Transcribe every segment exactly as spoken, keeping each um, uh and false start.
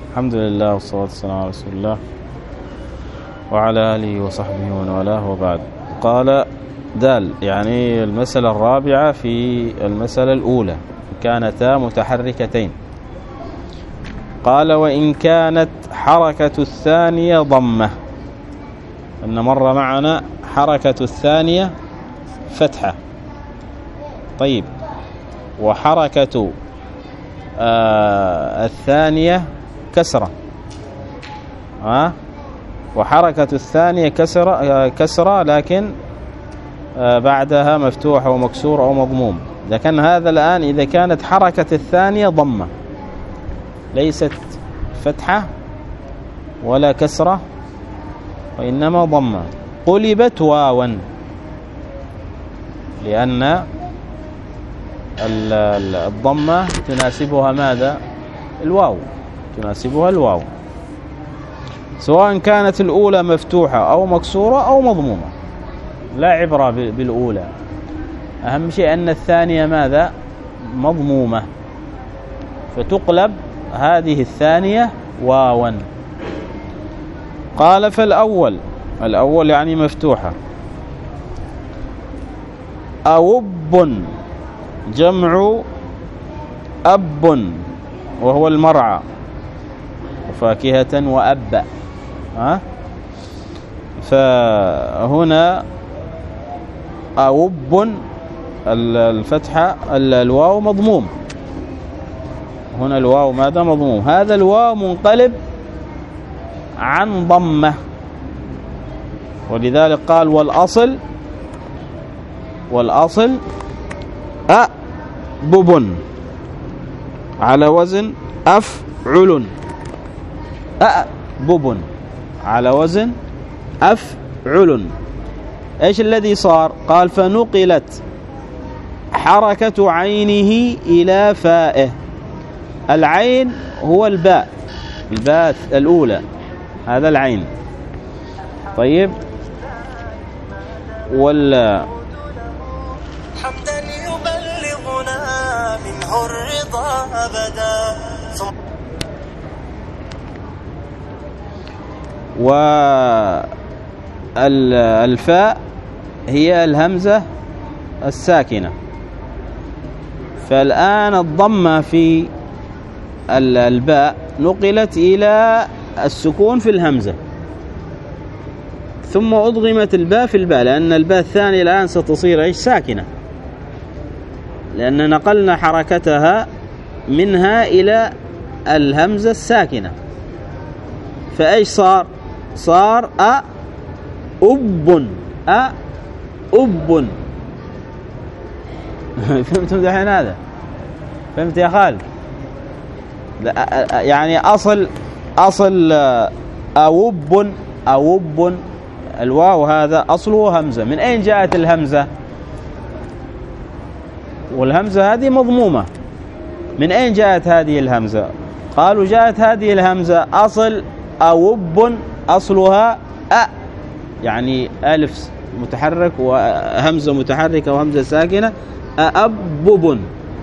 الحمد لله والصلاة والسلام على رسول الله وعلى آله وصحبه ومن والاه، وبعد. قال دال، يعني المسألة الرابعة في المسألة الأولى، كانتا متحركتين. قال وإن كانت حركة الثانية ضمة، أن مر معنا حركة الثانية فتحة، طيب، وحركة آه الثانية كسرة، ها، وحركة الثانية كسرة آه كسرة لكن آه بعدها مفتوح أو مكسور أو مضموم. لكن هذا الآن إذا كانت حركة الثانية ضمة، ليست فتحة ولا كسرة وإنما ضمة، قلبت واوا، لأن الضمة تناسبها ماذا؟ الواو، تناسبها الواو، سواء كانت الأولى مفتوحة أو مكسورة أو مضمومة، لا عبرة بالأولى، أهم شيء أن الثانية ماذا؟ مضمومة، فتقلب هذه الثانية واوا. قال فالأول، الأول يعني مفتوحة، أوب جمع أب وهو المرعى، وفاكهة وأب، ها، فهنا أوب الفتحة الواو مضموم، هنا الواو ماذا؟ مضموم، هذا الواو منقلب عن ضمة، ولذلك قال والأصل، والأصل أبب على وزن أفعل، أبب على وزن أفعل. إيش الذي صار؟ قال فنقلت حركة عينه إلى فائه، العين هو الباء، الباء الأولى، هذا العين، طيب، ولا حمدا يبلغنا منه الرضا أبدا. والفاء هي الهمزة الساكنة، فالآن الضمة في الباء نقلت إلى السكون في الهمزة، ثم أضغمت الباء في الباء، لأن الباء الثانية الآن ستصير إيش؟ ساكنة، لأن نقلنا حركتها منها إلى الهمزة الساكنة، فإيش صار؟ صار أ أب، أ أب. فهمتم دحين هذا؟ فهمت يا خالد؟ يعني أصل أصل أوب، أوب الواو هذا أصله همزة، من أين جاءت الهمزة؟ والهمزة هذه مضمومة، من أين جاءت هذه الهمزة؟ قالوا جاءت هذه الهمزة أصل أوب، أصلها أ، يعني ألف متحرك وهمزة متحركة وهمزة ساكنة، أأبب،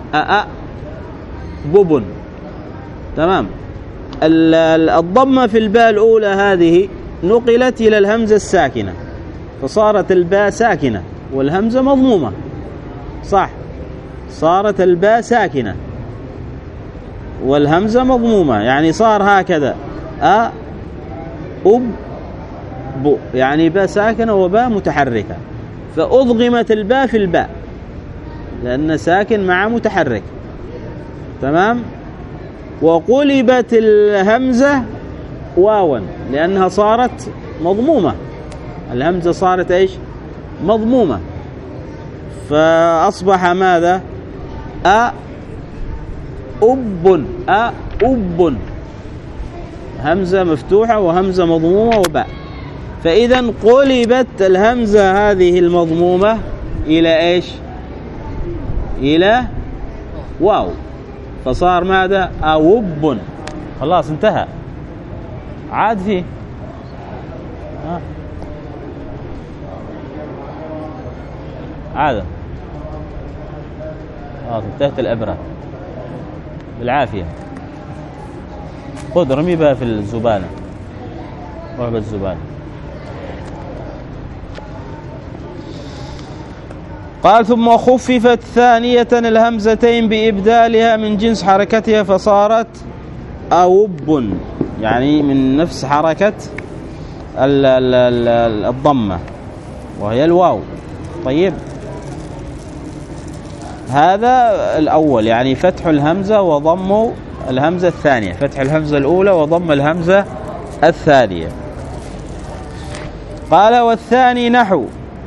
أأبب، تمام. الضمة في الباء الأولى هذه نقلت إلى الهمزة الساكنة، فصارت الباء ساكنة والهمزة مضمومة، صح، صارت الباء ساكنة والهمزة مضمومة، يعني صار هكذا أ أب ب، يعني باء ساكنة وباء متحركة، فأضغمت الباء في الباء لأن ساكن مع متحرك، تمام. وقلبت الهمزة واوا لأنها صارت مضمومة، الهمزة صارت إيش؟ مضمومة، فأصبح ماذا؟ أ أب، أ أب، همزة مفتوحة وهمزة مضمومة وباء، فإذا قلبت الهمزة هذه المضمومة إلى إيش؟ إلى واو، فصار ماذا؟ أوب، خلاص انتهى، عاد فيه ها. عاد خلاص انتهت الإبرة بالعافية. خذ رمي بها في الزبالة، روح بالزبالة. قال ثم خففت ثانية الهمزتين بإبدالها من جنس حركتها فصارت أوب، يعني من نفس حركة الضمة وهي الواو. طيب هذا الأول، يعني فتح الهمزة وضم الهمزة الثانية، فتح الهمزة الأولى وضم الهمزة الثانية. قال والثاني نحو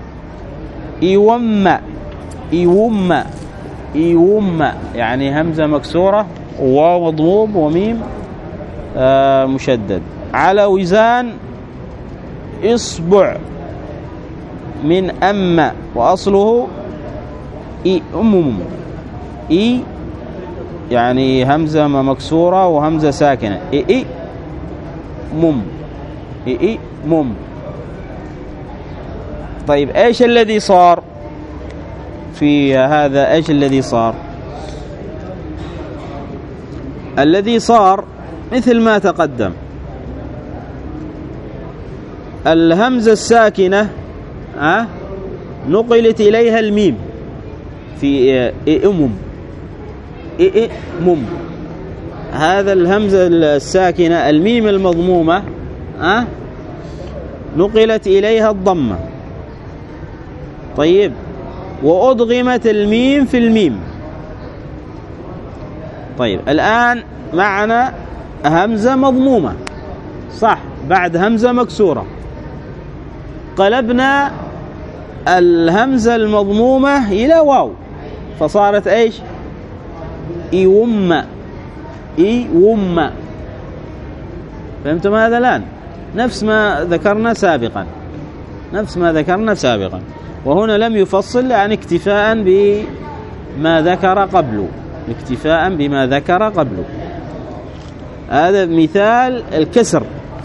إيوم إيوم إيوم، يعني همزة مكسورة وواو مضموم وميم آه مشدد، على وزان إصبع من أم، وأصله إي أمم، إي يعني همزة مكسورة وهمزة ساكنة، إي إي مم، إي إي مم. طيب إيش الذي صار في هذا؟ إيش الذي صار؟ الذي صار مثل ما تقدم، الهمزة الساكنة أه؟ نقلت إليها الميم في إئمم، إئمم، هذا الهمزة الساكنة الميم المضمومة أه؟ نقلت إليها الضمة. طيب وأضغمت الميم في الميم. طيب الآن معنا همزة مضمومة صح، بعد همزة مكسورة قلبنا الهمزة المضمومة إلى واو فصارت إيش؟ إيوم، إيوم. فهمتم هذا الآن؟ نفس ما ذكرنا سابقا، نفس ما ذكرنا سابقا. وهنا لم يفصل يعني اكتفاء بما ذكر قبله، اكتفاء بما ذكر قبله. هذا مثال الكسر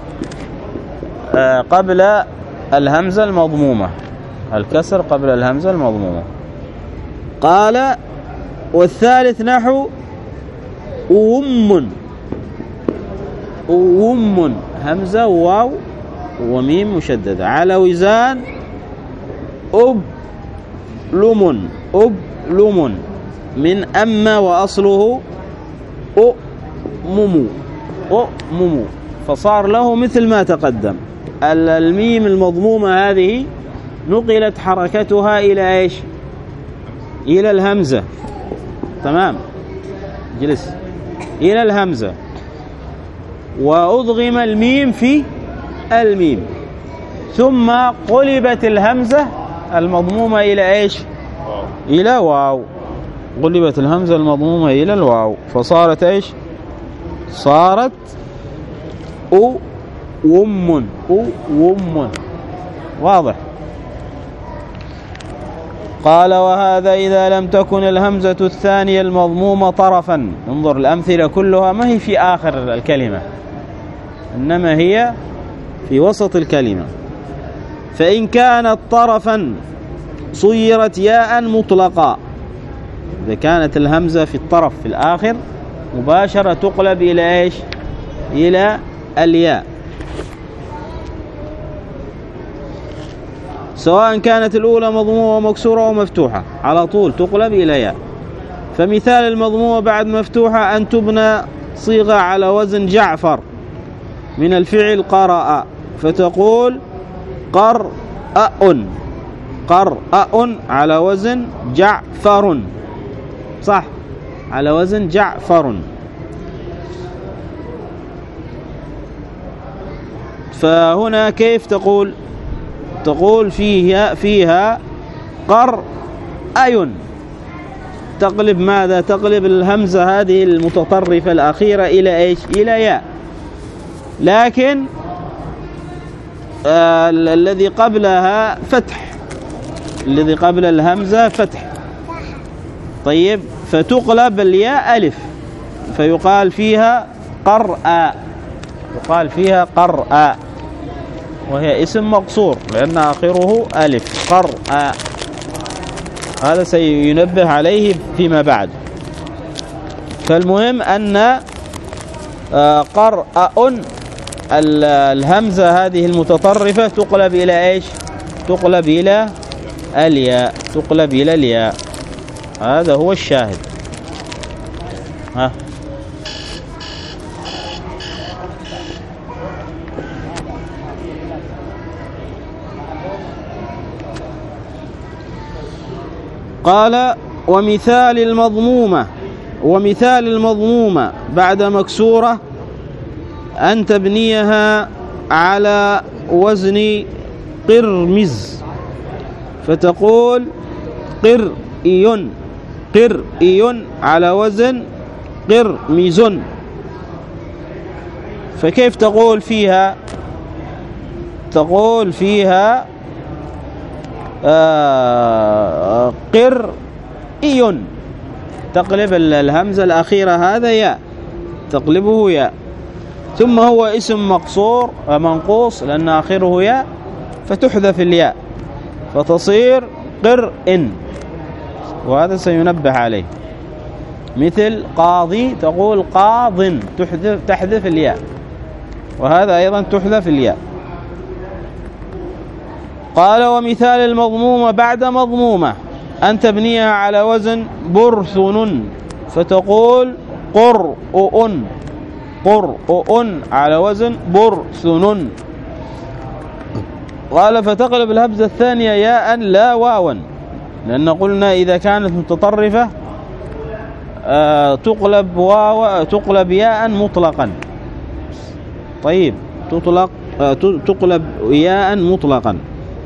قبل الهمزة المضمومة، الكسر قبل الهمزة المضمومة. قال والثالث نحو أوم، أوم همزة واو وميم مشددة، على وزان أبلم، أبلم من أم، وأصله أؤمم، أؤمم، فصار له مثل ما تقدم. الميم المضمومة هذه نقلت حركتها إلى إيش؟ إلى الهمزة. تمام، جلس إلى الهمزة، وأضغم الميم في الميم، ثم قلبت الهمزة المضمومة إلى إيش؟ إلى واو. قلبت الهمزة المضمومة إلى الواو فصارت إيش؟ صارت أو وم، أو وم. واضح؟ قال وهذا إذا لم تكن الهمزة الثانية المضمومة طرفا. انظر الأمثلة كلها ما هي في آخر الكلمة، إنما هي في وسط الكلمة. فإن كانت طرفا صيرت ياء مطلقا، إذا كانت الهمزة في الطرف في الآخر مباشرة تقلب إلى إيش؟ إلى الياء، سواء كانت الأولى مضمومة ومكسورة ومفتوحة على طول تقلب إلى ياء. فمثال المضمومة بعد مفتوحة أن تبنى صيغة على وزن جعفر من الفعل قرأ، فتقول قرأ، قرأ على وزن جعفر، صح، على وزن جعفر. فهنا كيف تقول؟ تقول فيها فيها قرأ، تقلب ماذا؟ تقلب الهمزة هذه المتطرفة الأخيرة إلى إيش؟ إلى ياء. لكن آه الذي قبلها فتح، الذي قبل الهمزة فتح. طيب فتقلب الياء ألف فيقال فيها قرأ، يقال فيها قرأ، وهي اسم مقصور لأن آخره ألف، قرأ. هذا سينبه عليه فيما بعد. فالمهم أن قرأ الهمزة هذه المتطرفة تقلب إلى إيش؟ تقلب إلى الياء، تقلب إلى الياء. هذا هو الشاهد. ها قال ومثال المضمومة، ومثال المضمومة بعد مكسورة أن تبنيها على وزن قرمز فتقول قرئي، قرئي على وزن قرمز. فكيف تقول فيها؟ تقول فيها آه قرئي، تقلب الهمزة الأخيرة هذا ياء، تقلبه ياء، ثم هو اسم مقصور منقوص لأن آخره ياء فتحذف الياء فتصير قرئ، وهذا سينبه عليه. مثل قاضي تقول قاض، تحذف تحذف الياء، وهذا أيضا تحذف الياء. قال ومثال المضمومة بعد مضمومة أن تبنيها على وزن برثن فتقول قرؤ، قرؤ على وزن برثن. قال فتقلب الهمزة الثانية ياء لا واوا، لأن قلنا إذا كانت متطرفة آه تقلب واو تقلب ياء مطلقا. طيب تطلق آه تقلب ياء مطلقا.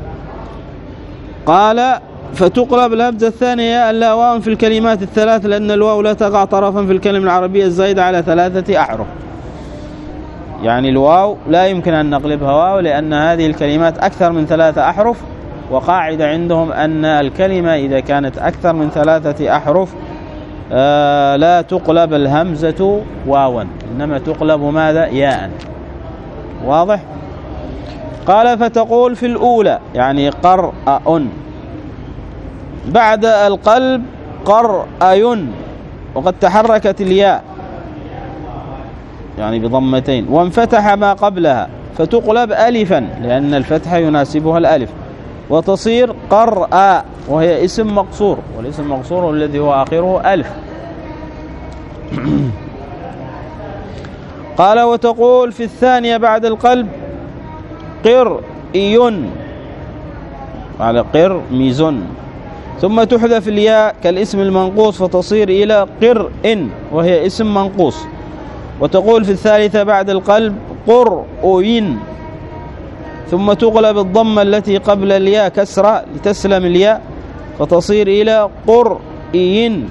قال فتقلب الهمزة الثانية ياء لا واو في الكلمات الثلاث، لأن الواو لا تقع طرفا في الكلمة العربية الزائدة على ثلاثة أحرف. يعني الواو لا يمكن أن نقلبها واو لأن هذه الكلمات أكثر من ثلاثة أحرف، وقاعدة عندهم أن الكلمة إذا كانت أكثر من ثلاثة أحرف آه لا تقلب الهمزة واوا، إنما تقلب ماذا؟ ياء. واضح؟ قال فتقول في الأولى يعني قرأ، بعد القلب قرأي، وقد تحركت الياء يعني بضمتين، وانفتح ما قبلها فتقلب ألفا لأن الفتح يناسبها الألف، وتصير قرأ وهي اسم مقصور، والاسم المقصور الذي هو آخره ألف. قال وتقول في الثانية بعد القلب قرئي على قرمز، ثم تحذف الياء كالاسم المنقوص فتصير إلى قرء وهي اسم منقوص. وتقول في الثالثة بعد القلب قرؤي، ثم تقلب الضمة التي قبل الياء كسرة لتسلم الياء فتصير إلى قرئي،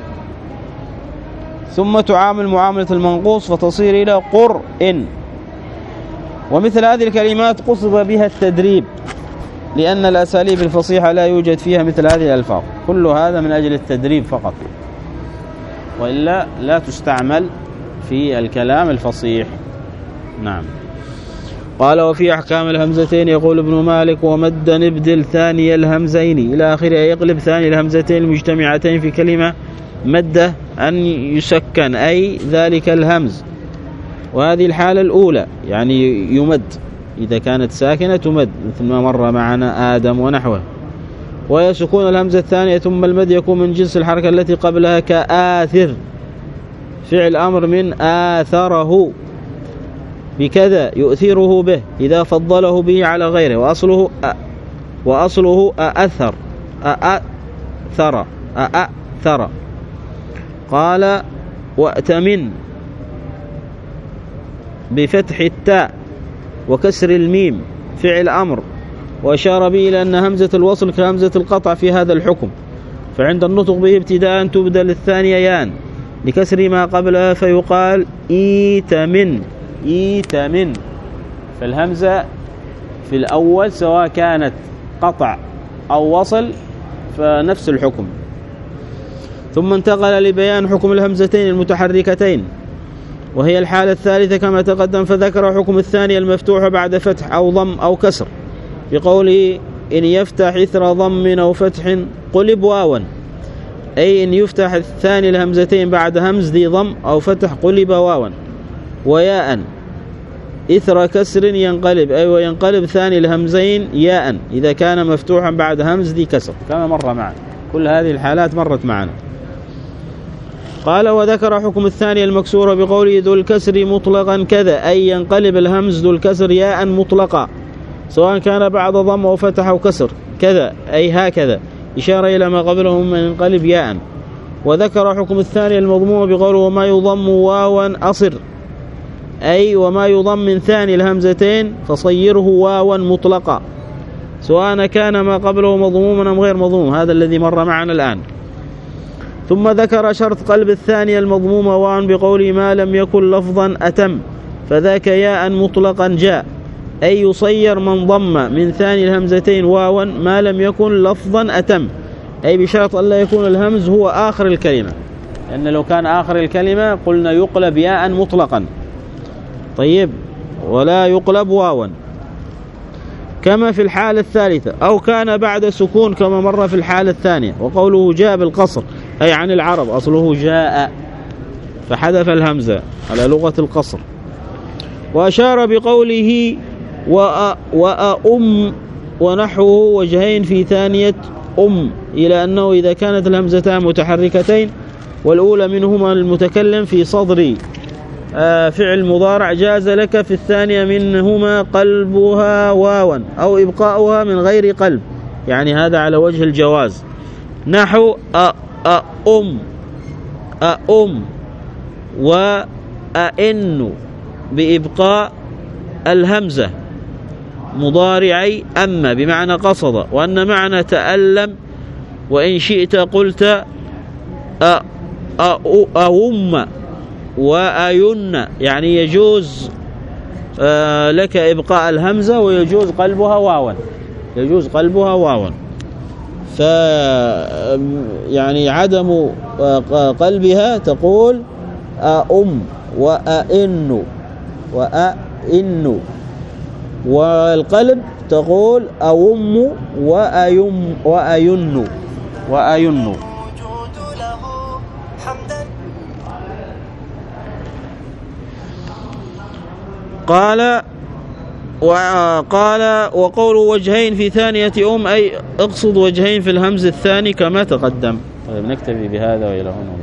ثم تعامل معاملة المنقوص فتصير إلى قرء. ومثل هذه الكلمات قصد بها التدريب، لأن الأساليب الفصيحة لا يوجد فيها مثل هذه الألفاظ، كل هذا من أجل التدريب فقط، وإلا لا تستعمل في الكلام الفصيح. نعم. قال وفي أحكام الهمزتين يقول ابن مالك ومد نبدل ثاني الهمزين إلى آخره، يقلب ثاني الهمزتين المجتمعتين في كلمة مده أن يسكن أي ذلك الهمز، وهذه الحالة الأولى يعني يمد، إذا كانت ساكنة تمد مثل ما مر معنا آدم ونحوه. ويسكون الهمزة الثانية ثم المد يكون من جنس الحركة التي قبلها كآثر، فعل أمر من آثره بكذا يؤثره به إذا فضله به على غيره، وأصله أ وأصله أأثر أأثر أأثر. قال وأتمن بفتح التاء وكسر الميم فعل أمر، وأشار به إلى أن همزة الوصل كهمزة القطع في هذا الحكم، فعند النطق به ابتداء تبدل الثانية يان لكسر ما قبلها فيقال إيتمن إيتمن. فالهمزة في الأول سواء كانت قطع أو وصل فنفس الحكم. ثم انتقل لبيان حكم الهمزتين المتحركتين وهي الحالة الثالثة كما تقدم، فذكر حكم الثانية المفتوح بعد فتح أو ضم أو كسر بقوله إن يفتح إثر ضم أو فتح قلب واوا، أي إن يفتح الثاني الهمزتين بعد همز ذي ضم أو فتح قلب واوا. وياء إثر كسر ينقلب، أي وينقلب ثاني الهمزين ياء إذا كان مفتوحا بعد همز ذي كسر، كما مر معنا. كل هذه الحالات مرت معنا. قال وذكر حكم الثاني المكسور بقوله ذو الكسر مطلقا كذا، أي ينقلب الهمز ذو الكسر ياء مطلقا سواء كان بعد ضم أو فتح أو كسر، كذا أي هكذا، إشارة إلى ما قبله من ينقلب ياء. وذكر حكم الثاني المضموم بقوله وما يضم واوا أصر، أي وما يضم من ثاني الهمزتين فصيره واوا مطلقا سواء كان ما قبله مضموما أم غير مضموم، هذا الذي مر معنا الآن. ثم ذكر شرط قلب الثاني المضموم واوا بقوله ما لم يكن لفظا أتم، فذاك ياء مطلقا جاء، أي يصير من ضم من ثاني الهمزتين واوا ما لم يكن لفظا أتم، أي بشرط أن لا يكون الهمز هو آخر الكلمة، لأن لو كان آخر الكلمة قلنا يقلب ياء مطلقا، طيب، ولا يقلب واوا كما في الحالة الثالثة، أو كان بعد سكون كما مر في الحالة الثانية. وقوله جاء بالقصر أي عن العرب، أصله جاء فحذف الهمزة على لغة القصر. وأشار بقوله وأم ونحوه وجهين في ثانية أم، إلى أنه إذا كانت الهمزتان متحركتين والأولى منهما المتكلم في صدر فعل مضارع جاز لك في الثانية منهما قلبها واوا أو إبقاؤها من غير قلب، يعني هذا على وجه الجواز. نحو أأم أأم وأئن بإبقاء الهمزة مضارعي أما بمعنى قصد، وأن معنى تألم، وإن شئت قلت أأم وأين، يعني يجوز لك إبقاء الهمزة ويجوز قلبها واوا، يجوز قلبها واوا. ف يعني عدم قلبها تقول أأم وأئن وأئن، والقلب تقول أوم وأيم وأين وأين. قال وقال وقول وجهين في ثانية أم أي اقصد وجهين في الهمز الثاني كما تقدم. طيب نكتفي بهذا وإلى هنا.